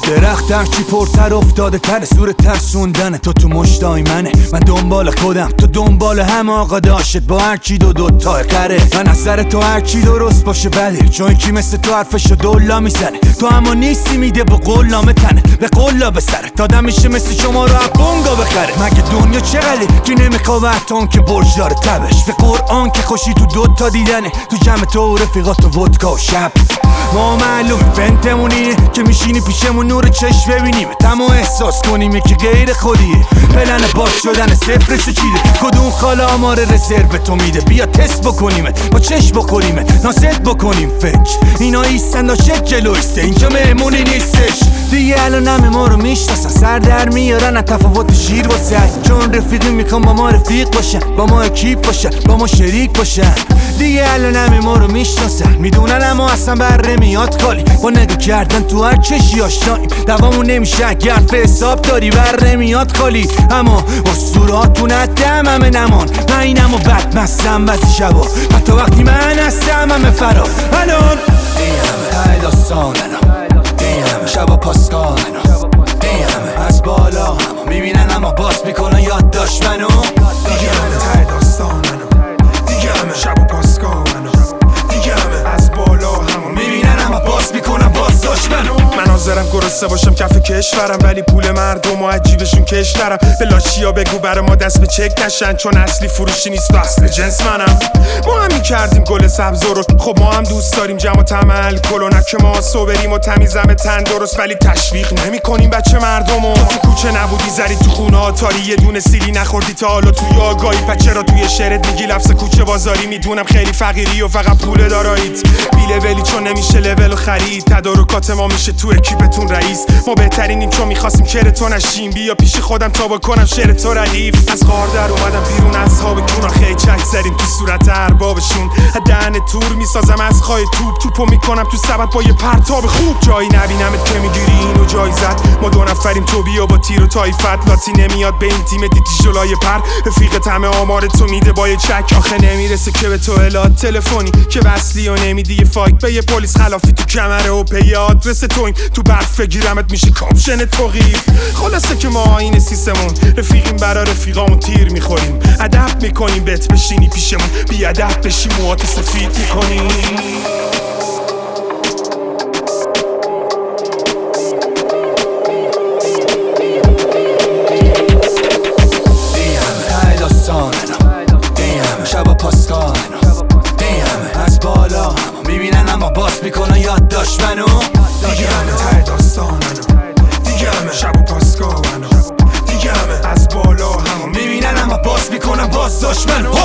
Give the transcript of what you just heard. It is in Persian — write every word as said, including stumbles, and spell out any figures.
درخت هرچی پرتر افتاده تر سور ترسوندنه. تو تو مشتای منه، من دنبال خودم، تو دنبال هم آقا داشت با هرچی دو دوتا قره. من از سر تو هرچی درست باشه بده، چون کی مثل تو حرفشو دولا میزنه. تو اما نیستی میده با قولامه تنه، به قولا به سره دادم میشه مثل شما رو بونگا بخره. مگه دنیا چقدره که نمیخواه وقتان که برج داره تبش. به قرآن که خوشی تو دوتا دیدنه، تو جمع تو و رفیقات و ودکا و شب. ما معلومه فنتمونیه که میشینی پیشمون نور چشم ببینیم تمام احساس کنیم که غیر خودیه. پلن باز شدن صفرشو چیده، کدوم خاله آمار رزرو تو میده. بیا تست بکنیمت، با چشم بخوریمت، ناست بکنیم فکر. اینا ایستن داشت جلویسته، اینجا مهمونی نیستش دیگه. الان همه ما رو میشناسن، سر در میارن از تفاوت شیر واسه. چون رفیقی میخوام با ما رفیق باشن، با ما اکیپ باشن، با ما شریک باشن دیگه. الان همه ما رو میشناسن، میدونن اما اصلا بر نمیاد خالی. با نگاه کردن تو هر چشی آشناییم، دوامون نمیشه اگر به حساب داری بر نمیاد خالی. اما اسطوراتون دم همه نمان، من اینم و بد مستم بعضی شبا، حتی وقتی من هستم همه فرار. الان این همه های داستاننا، این همه شبا پاسکاننا، این همه از بالا همه میبینن اما باز میکنن یاد داشت منو. دیگه همه های داستاننا، دیگه همه شبا پاسکاننا، دیگه همه از بالا همه میبینن اما باز میکنن باز داشت منو. من حاضرم گرسنه باشم کف کشورم، ولی پول مردم و عجیبشون کشترم. به لاشیا بگو برا ما دست به چک نشن، چون اصلی فروشی نیست و اصل جنس منم. ما هم میکردیم گل سبز رو، خب ما هم دوست داریم جمع و تمل کلو. نه که ما صبریم و تمیزم تن درست، ولی تشویق نمی کنیم بچه مردمو. تو کوچه نبودی زری تو خونه آتاری، یه دونه سیلی نخوردی تا حالا توی آگاهی. پس چرا توی شعرت میگی لفظ کوچه بازاری؟ میدونم خیلی فقیری و فقط پول دارایید بیله ولی چون نمیشه لول خرید. تدارکات ما میشه تو اکیپتون رئیس، ما بهترینیم چون میخواستیم شعر تو نشیم. بیا پیش خودم تا بکنم شعر تو ردیف. از غار در اومدم بیرون از خواب کونا، خیلی چک زدیم تو صورت اربابشون. دهن تور میسازم از خای توپ، توپو میکنم تو سبد با یه پرتاب خوب. جایی نبینمت که میگیری اینو جایزت، ما دو نفریم تو بیا با تیر و تایفت. لاتی نمیاد به این تیم دیتی جلای پر، رفیقت همه آمار تو میده با یه چک. آخه نمیرسه که به تو اطلاعات تلفنی که وصلی و نمیدی یه فایک به یه پلیس خلافی تو کمره و پی آدرس تویم. تو برف بگیرمت میشی کاپشن توقیف. خلاصه که ما این سیستمون رفیقیم، برا رفیقامون تیر میخوریم. ادب میکنیم بهت بشینی پیشمون، بی ادب بشی موهات سفید میکنیم. شبا پاسکاننا، این همه از بالا همه میبینن اما باز میکنن یاد داشت منو. دیگه همه ته داستاننا، دیگه همه شبا پاسکاننا، دیگه همه از بالا همه میبینن اما باز میکنن باز داشت منو.